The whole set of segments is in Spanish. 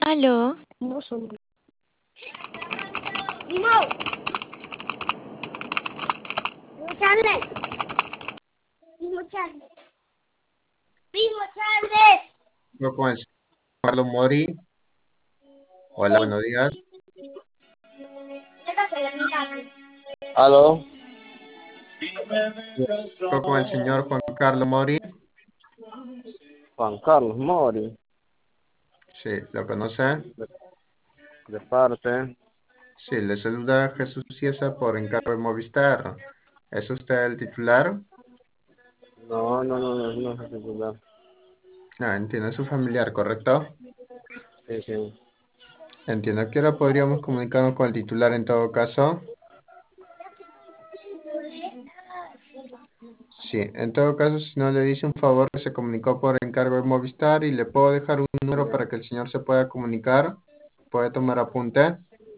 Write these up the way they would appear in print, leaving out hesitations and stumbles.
Aló, No son. ¡Primo! ¡Primo Charles! ¡Primo Charles! ¡Primo Charles! Yo con el señor Carlos Mori. Hola, buenos días. ¿Aló? Yo con el señor Juan Carlos Mori. Juan Carlos Mori, Sí, ¿lo conoce? de parte. Sí, le saluda Jesús Ciesa por encargo de Movistar. ¿Es usted el titular? No es titular. Ah, entiendo, es su familiar, ¿correcto? Sí, sí. Entiendo. ¿Qué hora podríamos comunicarnos con el titular en todo caso? Sí, en todo caso, si no le dice un favor, se comunicó por encargo de Movistar y le puedo dejar un número para que el señor se pueda comunicar. ¿Puede tomar apunte?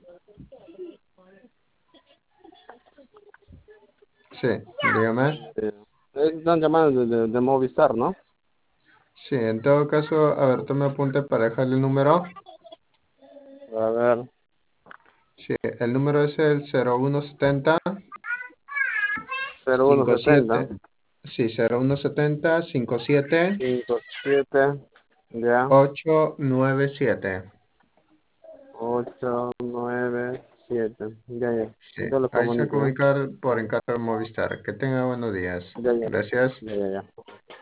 Sí, dígame. Están llamando de Movistar, ¿no? Sí, en todo caso, a ver, tome apunte para dejarle el número. A ver, Sí, el número es el 0170 0170 57. Sí, 0170 57 57 ya 897. 897 ya, ya. Sí, Yo lo ahí se va a comunico, ¿ya? comunicar por encargo de Movistar. Que tenga buenos días. Ya, ya, Gracias. ya, ya, ya.